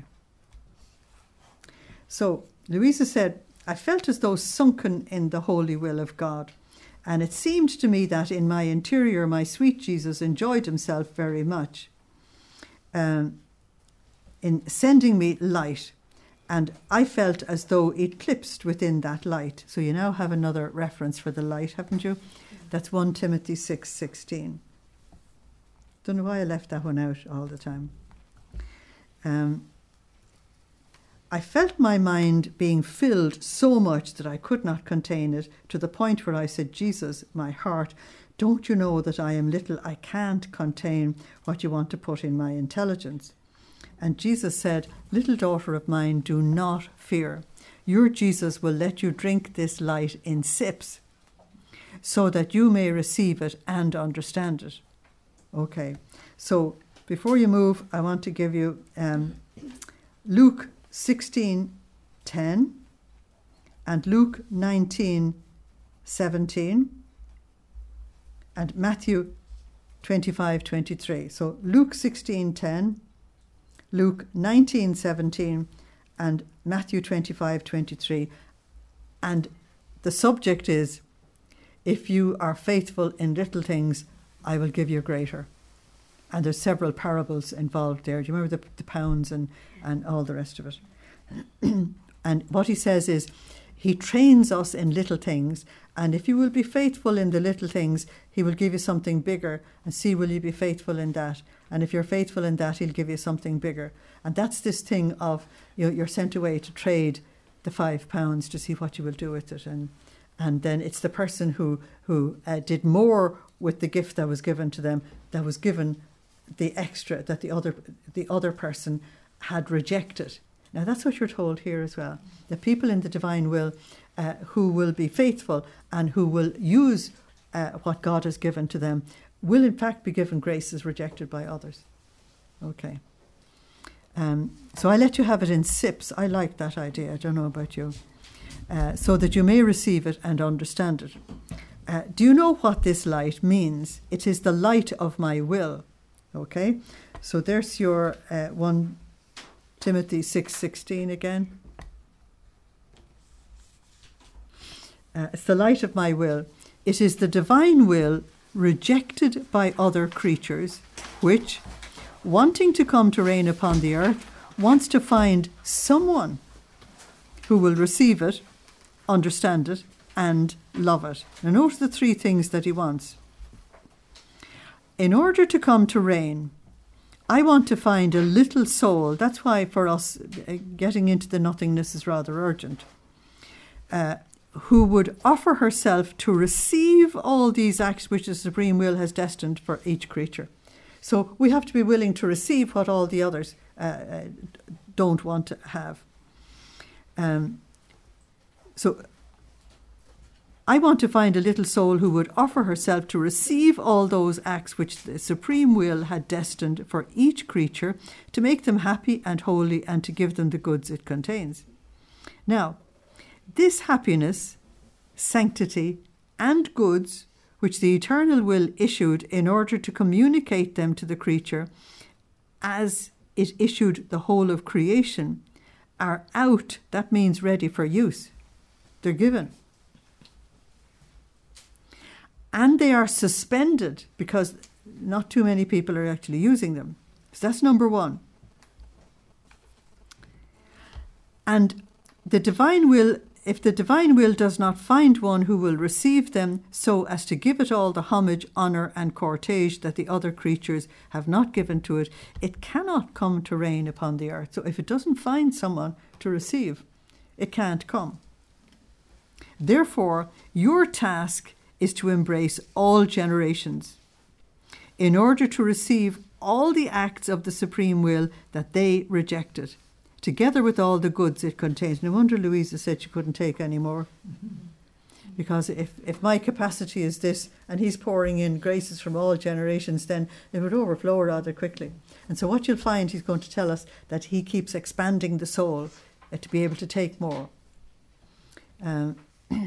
Speaker 1: So Louisa said, I felt as though sunken in the holy will of God. And it seemed to me that in my interior, my sweet Jesus enjoyed himself very much um, in sending me light. And I felt as though eclipsed within that light. So you now have another reference for the light, haven't you? That's First Timothy six sixteen. Don't know why I left that one out all the time. Um, I felt my mind being filled so much that I could not contain it, to the point where I said, Jesus, my heart, don't you know that I am little? I can't contain what you want to put in my intelligence. And Jesus said, little daughter of mine, do not fear. Your Jesus will let you drink this light in sips, so that you may receive it and understand it. Okay, so before you move, I want to give you um, Luke sixteen ten and Luke nineteen seventeen and Matthew twenty-five twenty-three. So Luke sixteen ten, Luke nineteen seventeen and Matthew twenty-five twenty-three. And the subject is, if you are faithful in little things, I will give you greater. And there's several parables involved there. Do you remember the, the pounds and, and all the rest of it? And what he says is, he trains us in little things, and if you will be faithful in the little things, he will give you something bigger, and see, will you be faithful in that? And if you're faithful in that, he'll give you something bigger. And that's this thing of, you know, you're sent away to trade the five pounds to see what you will do with it. And and then it's the person who, who uh, did more with the gift that was given to them, that was given the extra that the other the other person had rejected. Now that's what you're told here as well. The people in the divine will uh, who will be faithful and who will use uh, what God has given to them will in fact be given graces rejected by others. Okay. Um, so I let you have it in sips. I like that idea. I don't know about you. Uh, so that you may receive it and understand it. Uh, do you know what this light means? It is the light of my will. Okay. So there's your uh, one Timothy six sixteen again. Uh, it's the light of my will. It is the divine will rejected by other creatures, which, wanting to come to reign upon the earth, wants to find someone who will receive it, understand it, and love it. Now notice the three things that he wants. In order to come to reign, I want to find a little soul. That's why for us uh, getting into the nothingness is rather urgent. Uh, who would offer herself to receive all these acts which the supreme will has destined for each creature. So we have to be willing to receive what all the others uh, uh, don't want to have. Um, so I want to find a little soul who would offer herself to receive all those acts which the supreme will had destined for each creature, to make them happy and holy, and to give them the goods it contains. Now, this happiness, sanctity, and goods which the eternal will issued in order to communicate them to the creature as it issued the whole of creation, are out. That means ready for use. They're given. And they are suspended because not too many people are actually using them. So that's number one. And the divine will, if the divine will does not find one who will receive them so as to give it all the homage, honour and cortege that the other creatures have not given to it, it cannot come to reign upon the earth. So if it doesn't find someone to receive, it can't come. Therefore, your task is to embrace all generations in order to receive all the acts of the supreme will that they rejected, together with all the goods it contains. No wonder Louisa said she couldn't take any more. Mm-hmm. Because if, if my capacity is this and he's pouring in graces from all generations, then it would overflow rather quickly. And so what you'll find, he's going to tell us that he keeps expanding the soul uh, to be able to take more. Um,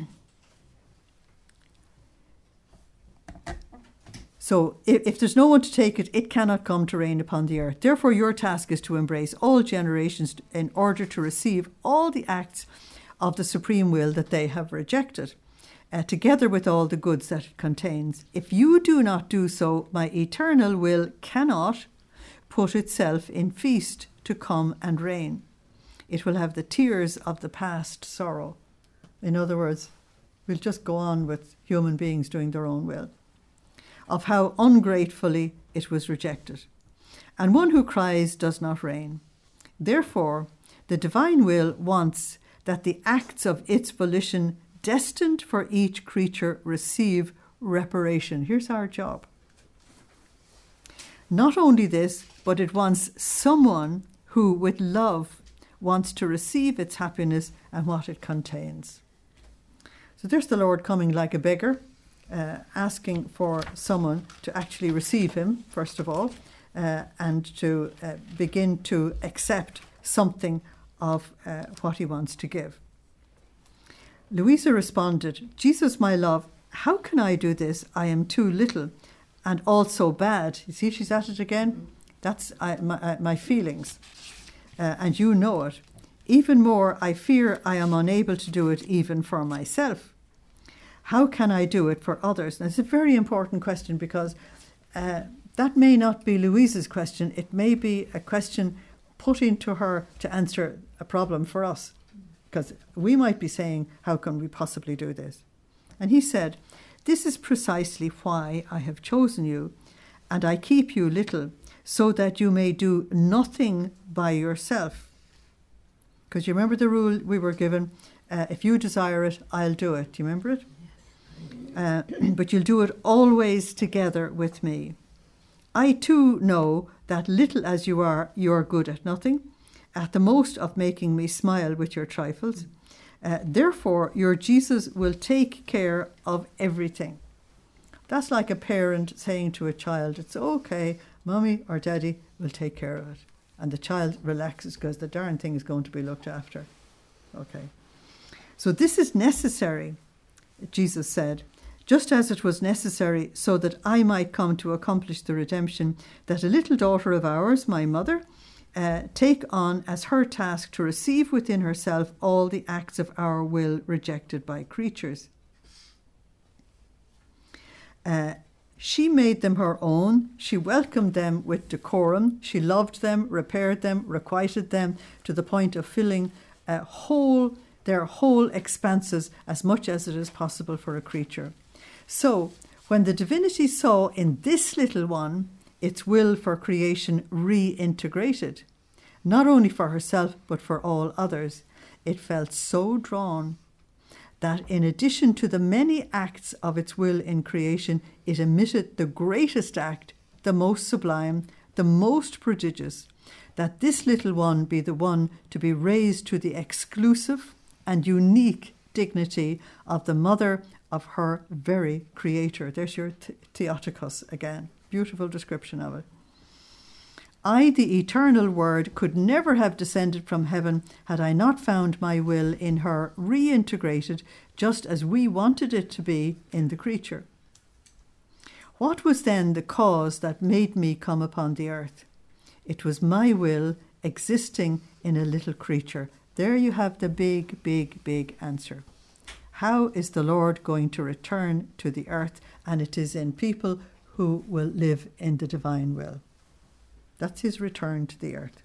Speaker 1: So if, if there's no one to take it, it cannot come to reign upon the earth. Therefore, your task is to embrace all generations in order to receive all the acts of the supreme will that they have rejected, uh, together with all the goods that it contains. If you do not do so, my eternal will cannot put itself in feast to come and reign. It will have the tears of the past sorrow. In other words, we'll just go on with human beings doing their own will, of how ungratefully it was rejected. And one who cries does not reign. Therefore, the divine will wants that the acts of its volition destined for each creature receive reparation. Here's our job. Not only this, but it wants someone who, with love, wants to receive its happiness and what it contains. So there's the Lord coming like a beggar, Uh, asking for someone to actually receive him, first of all, uh, and to uh, begin to accept something of uh, what he wants to give. Louisa responded, Jesus, my love, how can I do this? I am too little and also bad. You see, she's at it again. That's I, my, uh, my feelings. Uh, and you know it. Even more, I fear I am unable to do it even for myself. How can I do it for others? And it's a very important question, because uh, that may not be Louise's question. It may be a question put into her to answer a problem for us. Because we might be saying, how can we possibly do this? And he said, this is precisely why I have chosen you, and I keep you little, so that you may do nothing by yourself. Because you remember the rule we were given, uh, if you desire it, I'll do it. Do you remember it? Uh, but you'll do it always together with me. I too know that little as you are, you're good at nothing, at the most of making me smile with your trifles. Uh, therefore, your Jesus will take care of everything. That's like a parent saying to a child, it's okay, Mummy or Daddy will take care of it. And the child relaxes because the darn thing is going to be looked after. Okay. So this is necessary, Jesus said, just as it was necessary so that I might come to accomplish the redemption that a little daughter of ours, my mother, uh, take on as her task to receive within herself all the acts of our will rejected by creatures. Uh, she made them her own. She welcomed them with decorum. She loved them, repaired them, requited them to the point of filling a whole, their whole expanses as much as it is possible for a creature. So, when the divinity saw in this little one its will for creation reintegrated, not only for herself but for all others, it felt so drawn that in addition to the many acts of its will in creation, it emitted the greatest act, the most sublime, the most prodigious, that this little one be the one to be raised to the exclusive and unique dignity of the mother of her very creator. There's your th- Theotokos again. Beautiful description of it. I, the eternal Word, could never have descended from heaven had I not found my will in her reintegrated just as we wanted it to be in the creature. What was then the cause that made me come upon the earth? It was my will existing in a little creature. There you have the big, big, big answer. How is the Lord going to return to the earth? And it is in people who will live in the divine will. That's his return to the earth.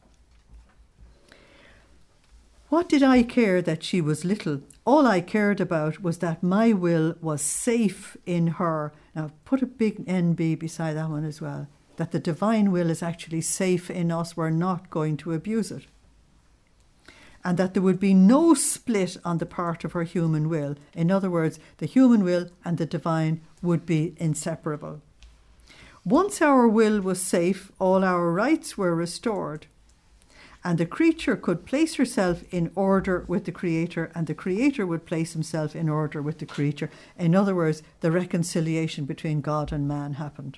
Speaker 1: What did I care that she was little? All I cared about was that my will was safe in her. Now put a big N B beside that one as well. That the divine will is actually safe in us. We're not going to abuse it. And that there would be no split on the part of her human will. In other words, the human will and the divine would be inseparable. Once our will was safe, all our rights were restored, and the creature could place herself in order with the Creator, and the Creator would place himself in order with the creature. In other words, the reconciliation between God and man happened.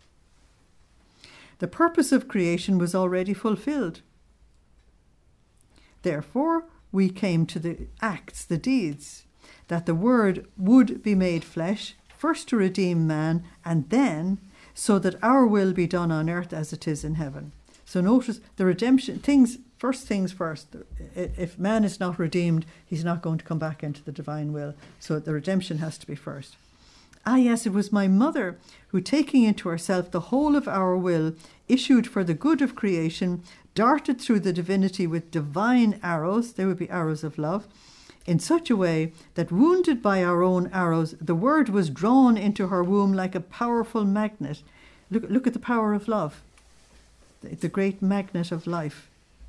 Speaker 1: The purpose of creation was already fulfilled. Therefore, we came to the acts, the deeds, that the Word would be made flesh, first to redeem man, and then so that our will be done on earth as it is in heaven. So notice the redemption, things, first things first. If man is not redeemed, he's not going to come back into the divine will. So the redemption has to be first. Ah, yes, it was my mother who, taking into herself the whole of our will, issued for the good of creation, darted through the divinity with divine arrows, they would be arrows of love, in such a way that, wounded by our own arrows, the Word was drawn into her womb like a powerful magnet. Look, look at the power of love, the, the great magnet of life.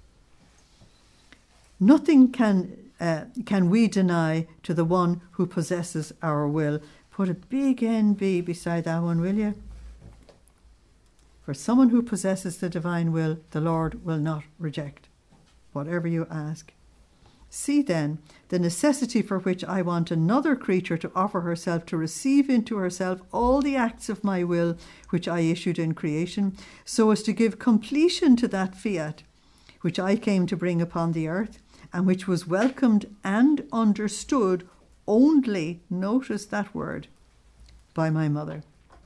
Speaker 1: Nothing can uh, can we deny to the one who possesses our will. Put a big N B beside that one, will you? For someone who possesses the divine will, the Lord will not reject, whatever you ask. See then the necessity for which I want another creature to offer herself to receive into herself all the acts of my will which I issued in creation, so as to give completion to that fiat which I came to bring upon the earth, and which was welcomed and understood only, notice that word, by my mother.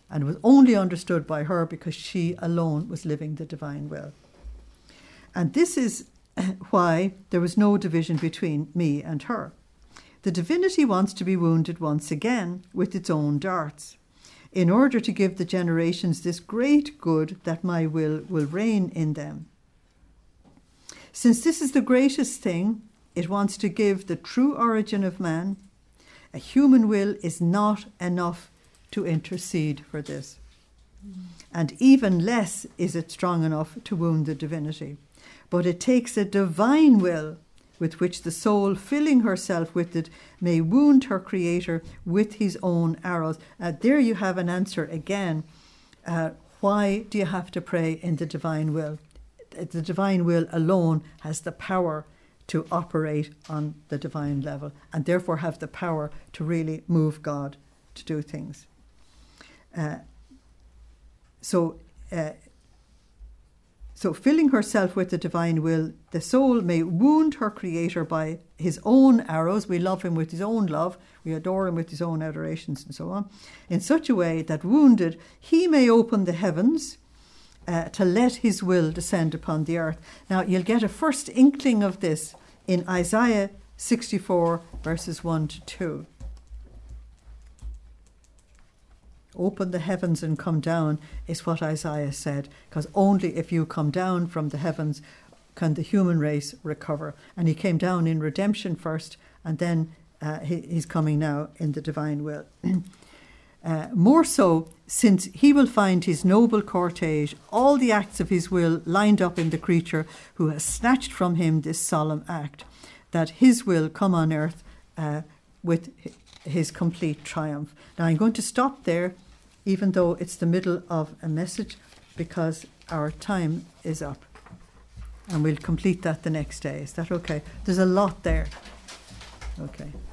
Speaker 1: and was only understood by her because she alone was living the divine will. And this is why there was no division between me and her. The divinity wants to be wounded once again with its own darts, in order to give the generations this great good that my will will reign in them. Since this is the greatest thing, it wants to give the true origin of man. A human will is not enough to intercede for this. And even less is it strong enough to wound the divinity. But it takes a divine will with which the soul, filling herself with it, may wound her creator with his own arrows. Uh, there you have an answer again. Uh, why do you have to pray in the divine will? The divine will alone has the power to operate on the divine level, and therefore have the power to really move God to do things. Uh, so, uh, so filling herself with the divine will, the soul may wound her creator by his own arrows. We love him with his own love. We adore him with his own adorations and so on, in such a way that wounded, he may open the heavens uh, to let his will descend upon the earth. Now, you'll get a first inkling of this in Isaiah sixty-four, verses one to two. Open the heavens and come down is what Isaiah said, because only if you come down from the heavens can the human race recover. And he came down in redemption first, and then uh, he, he's coming now in the divine will. uh, more so, since he will find his noble cortege, all the acts of his will lined up in the creature who has snatched from him this solemn act, that his will come on earth uh, with his complete triumph. Now I'm going to stop there, even though it's the middle of a message, because our time is up. And we'll complete that the next day. Is that okay? There's a lot there. Okay.